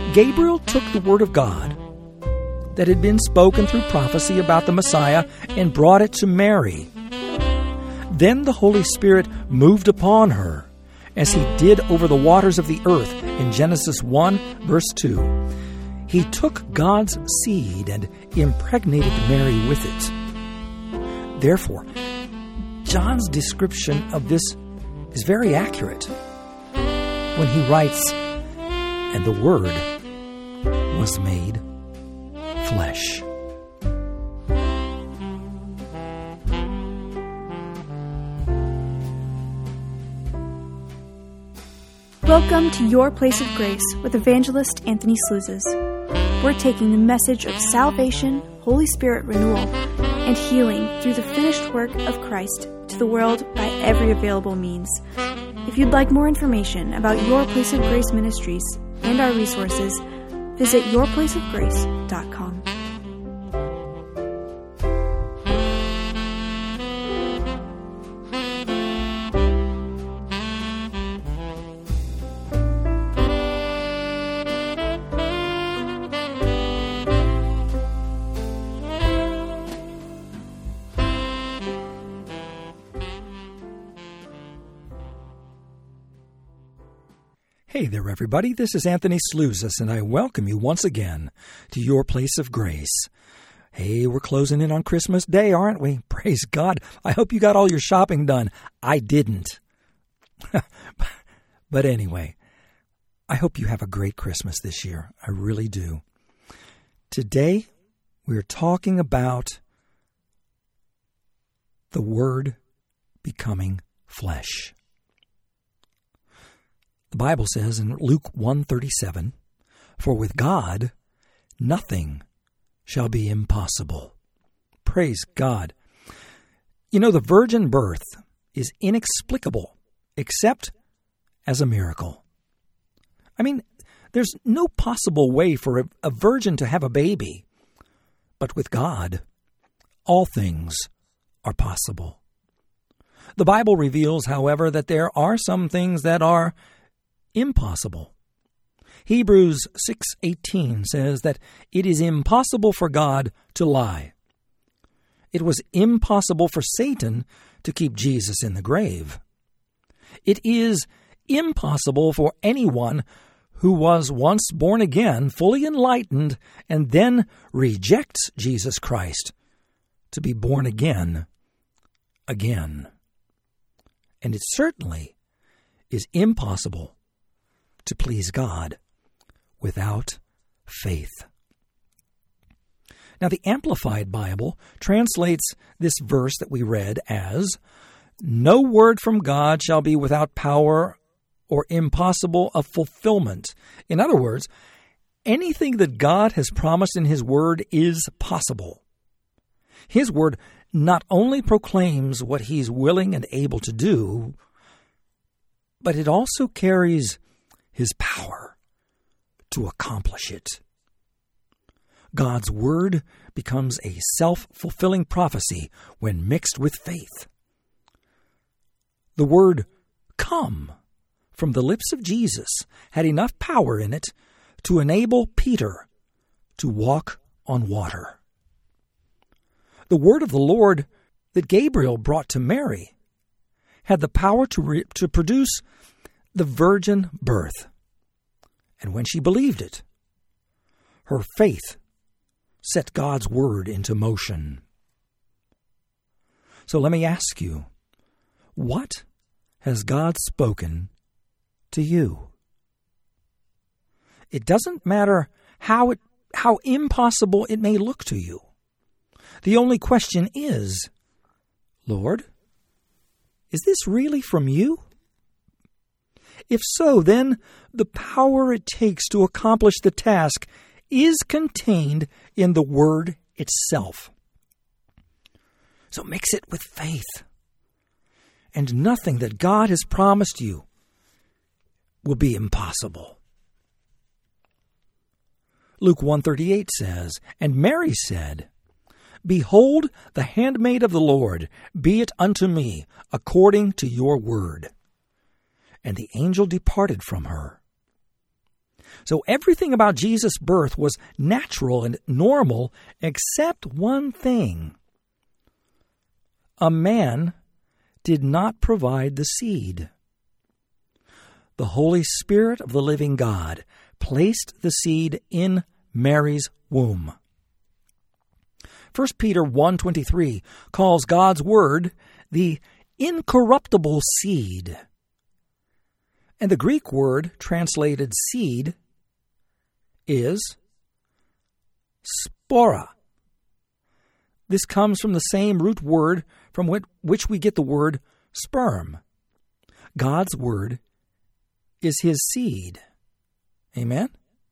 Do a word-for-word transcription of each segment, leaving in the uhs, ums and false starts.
Gabriel took the word of God that had been spoken through prophecy about the Messiah and brought it to Mary. Then the Holy Spirit moved upon her, as he did over the waters of the earth in Genesis one, verse two. He took God's seed and impregnated Mary with it. Therefore, John's description of this is very accurate when he writes, "And the Word was made flesh." Welcome to Your Place of Grace with Evangelist Anthony Slouzes. We're taking the message of salvation, Holy Spirit renewal, and healing through the finished work of Christ to the world by every available means. If you'd like more information about Your Place of Grace Ministries and our resources, visit your place of grace dot com. Hey there, everybody. This is Anthony Slouzes, and I welcome you once again to Your Place of Grace. Hey, we're closing in on Christmas Day, aren't we? Praise God. I hope you got all your shopping done. I didn't. But anyway, I hope you have a great Christmas this year. I really do. Today, we're talking about the Word becoming flesh. The Bible says in Luke one thirty-seven, "For with God nothing shall be impossible." Praise God. You know, the virgin birth is inexplicable except as a miracle. I mean, there's no possible way for a, a virgin to have a baby. But with God, all things are possible. The Bible reveals, however, that there are some things that are impossible. Hebrews six eighteen says that it is impossible for God to lie. It was impossible for Satan to keep Jesus in the grave. It is impossible for anyone who was once born again, fully enlightened, and then rejects Jesus Christ to be born again, again. And it certainly is impossible to please God without faith. Now, the Amplified Bible translates this verse that we read as, "No word from God shall be without power or impossible of fulfillment." In other words, anything that God has promised in His Word is possible. His Word not only proclaims what He's willing and able to do, but it also carries His power to accomplish it. God's Word becomes a self-fulfilling prophecy when mixed with faith. The word "come" from the lips of Jesus had enough power in it to enable Peter to walk on water. The word of the Lord that Gabriel brought to Mary had the power to, re- to produce the virgin birth. And when she believed it, her faith set God's word into motion. So let me ask you, what has God spoken to you? It doesn't matter how it, how impossible it may look to you. The only question is, Lord, is this really from you? If so, then the power it takes to accomplish the task is contained in the Word itself. So mix it with faith, and nothing that God has promised you will be impossible. Luke one thirty-eight says, "And Mary said, Behold, the handmaid of the Lord, be it unto me according to your word. And the angel departed from her." So everything about Jesus' birth was natural and normal except one thing. A man did not provide the seed. The Holy Spirit of the living God placed the seed in Mary's womb. First Peter one twenty-three calls God's word the incorruptible seed. And the Greek word translated seed is spora. This comes from the same root word from which we get the word sperm. God's word is his seed. Amen?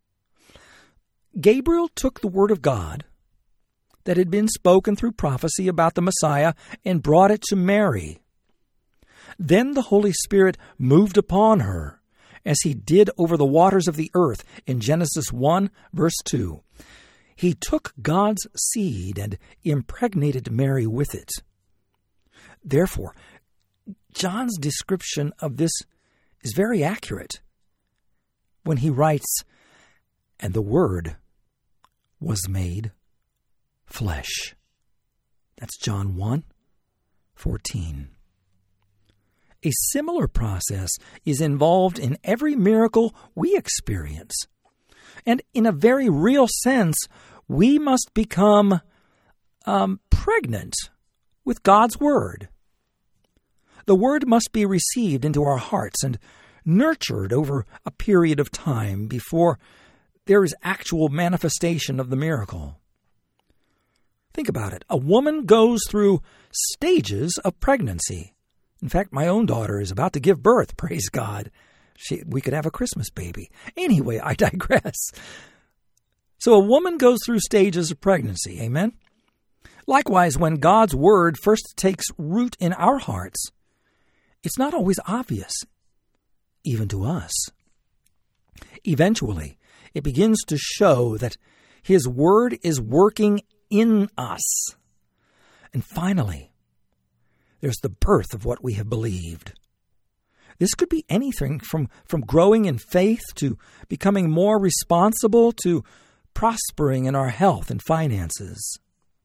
Gabriel took the word of God that had been spoken through prophecy about the Messiah and brought it to Mary. Then the Holy Spirit moved upon her, as he did over the waters of the earth in Genesis one, verse two. He took God's seed and impregnated Mary with it. Therefore, John's description of this is very accurate when he writes, "And the Word was made flesh." That's John one fourteen. A similar process is involved in every miracle we experience. And in a very real sense, we must become um, pregnant with God's Word. The Word must be received into our hearts and nurtured over a period of time before there is actual manifestation of the miracle. Think about it. A woman goes through stages of pregnancy. In fact, my own daughter is about to give birth, praise God. She, we could have a Christmas baby. Anyway, I digress. So a woman goes through stages of pregnancy, amen? Likewise, when God's Word first takes root in our hearts, it's not always obvious, even to us. Eventually, it begins to show that His Word is working in us. And finally, there's the birth of what we have believed. This could be anything from, from growing in faith to becoming more responsible to prospering in our health and finances.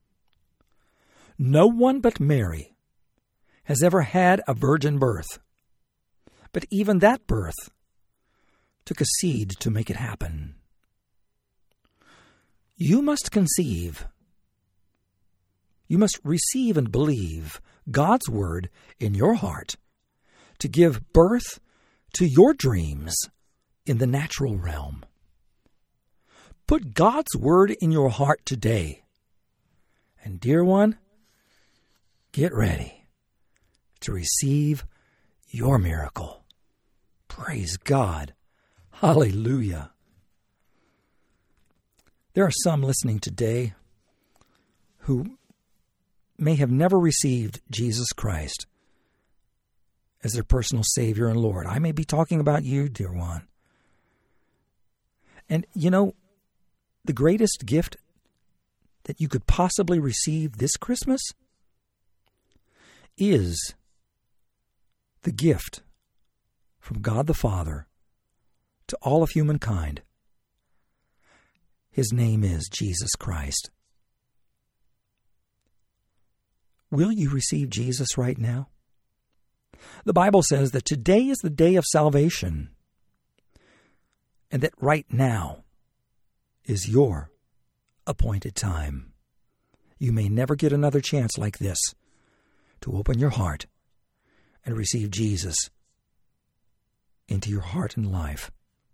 No one but Mary has ever had a virgin birth. But even that birth took a seed to make it happen. You must conceive. You must receive and believe God's Word in your heart to give birth to your dreams in the natural realm. Put God's Word in your heart today. And dear one, get ready to receive your miracle. Praise God. Hallelujah. There are some listening today who may have never received Jesus Christ as their personal Savior and Lord. I may be talking about you, dear one. And you know, the greatest gift that you could possibly receive this Christmas is the gift from God the Father to all of humankind. His name is Jesus Christ. Will you receive Jesus right now? The Bible says that today is the day of salvation, and that right now is your appointed time. You may never get another chance like this to open your heart and receive Jesus into your heart and life.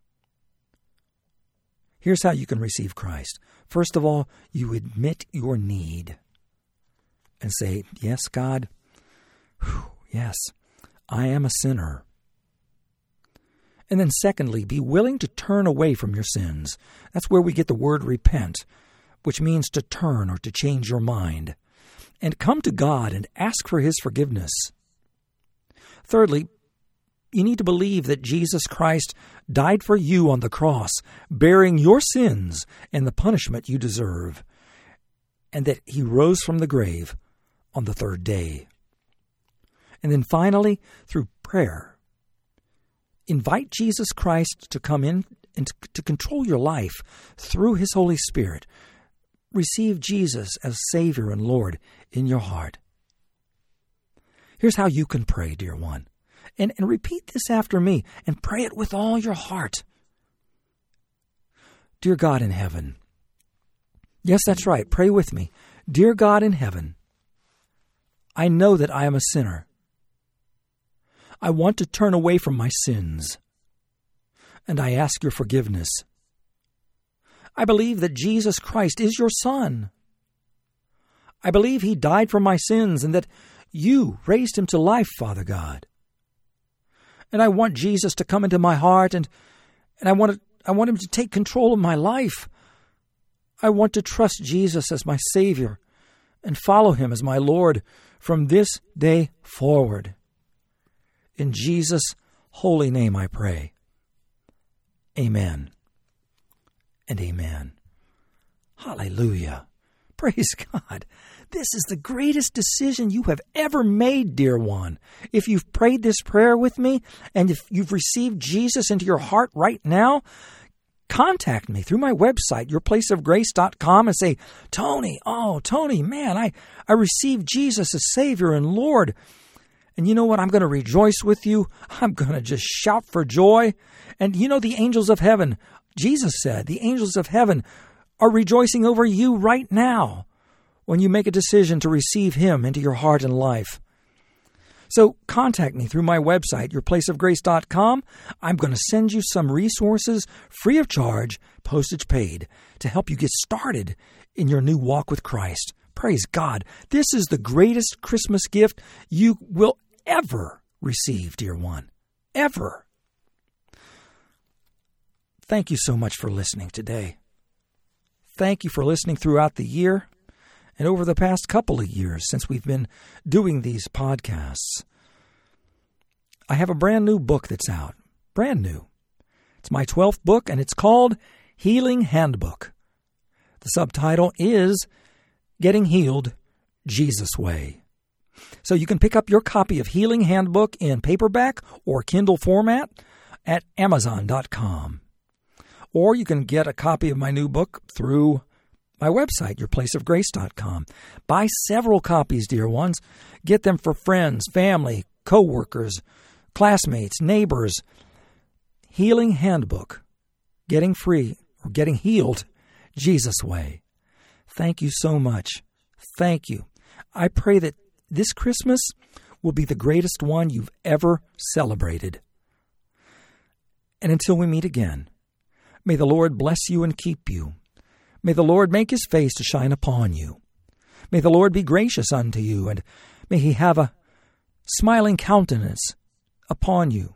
Here's how you can receive Christ. First of all, you admit your need and say, yes, God, whew, yes, I am a sinner. And then secondly, be willing to turn away from your sins. That's where we get the word repent, which means to turn or to change your mind. And come to God and ask for His forgiveness. Thirdly, you need to believe that Jesus Christ died for you on the cross, bearing your sins and the punishment you deserve, and that He rose from the grave on the third day. And then finally, through prayer, invite Jesus Christ to come in and to control your life through His Holy Spirit, receive Jesus as Savior and Lord in your heart. Here's how you can pray, dear one. And, and repeat this after me and pray it with all your heart. Dear God in heaven. Yes, that's right. Pray with me. Dear God in heaven, I know that I am a sinner. I want to turn away from my sins, and I ask your forgiveness. I believe that Jesus Christ is your Son. I believe He died for my sins and that you raised Him to life, Father God. And I want Jesus to come into my heart, and, and I want to, I want Him to take control of my life. I want to trust Jesus as my Savior and follow Him as my Lord from this day forward. In Jesus' holy name I pray. Amen and amen. Hallelujah. Praise God. This is the greatest decision you have ever made, dear one. If you've prayed this prayer with me, and if you've received Jesus into your heart right now, contact me through my website, your place of grace dot com, and say, Tony, oh, Tony, man, I, I received Jesus as Savior and Lord. And you know what? I'm going to rejoice with you. I'm going to just shout for joy. And you know, the angels of heaven, Jesus said, the angels of heaven are rejoicing over you right now when you make a decision to receive Him into your heart and life. So contact me through my website, your place of grace dot com. I'm going to send you some resources free of charge, postage paid, to help you get started in your new walk with Christ. Praise God. This is the greatest Christmas gift you will ever receive, dear one. Ever. Thank you so much for listening today. Thank you for listening throughout the year and over the past couple of years since we've been doing these podcasts. I have a brand new book that's out. Brand new. It's my twelfth book, and it's called Healing Handbook. The subtitle is Getting Healed Jesus Way. So you can pick up your copy of Healing Handbook in paperback or Kindle format at amazon dot com. Or you can get a copy of my new book through my website, your place of grace dot com. Buy several copies, dear ones. Get them for friends, family, co-workers, classmates, neighbors. Healing Handbook. Getting free or getting healed Jesus way. Thank you so much. Thank you. I pray that this Christmas will be the greatest one you've ever celebrated. And until we meet again, may the Lord bless you and keep you. May the Lord make His face to shine upon you. May the Lord be gracious unto you, and may He have a smiling countenance upon you.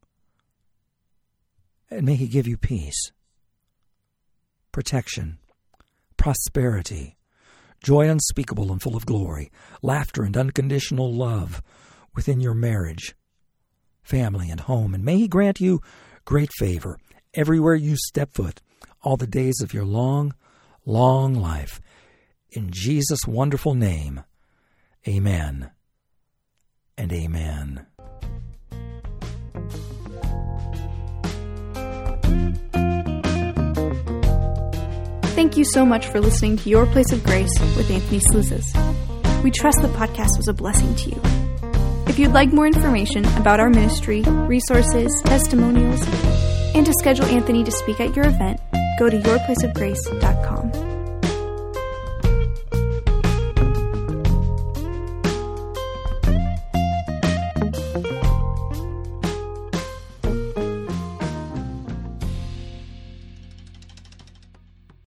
And may He give you peace, protection, prosperity, joy unspeakable and full of glory, laughter and unconditional love within your marriage, family, and home. And may He grant you great favor everywhere you step foot all the days of your long, long life. In Jesus' wonderful name, amen and amen. Thank you so much for listening to Your Place of Grace with Anthony Sluzes. We trust the podcast was a blessing to you. If you'd like more information about our ministry, resources, testimonials, and to schedule Anthony to speak at your event, go to your place of grace dot com.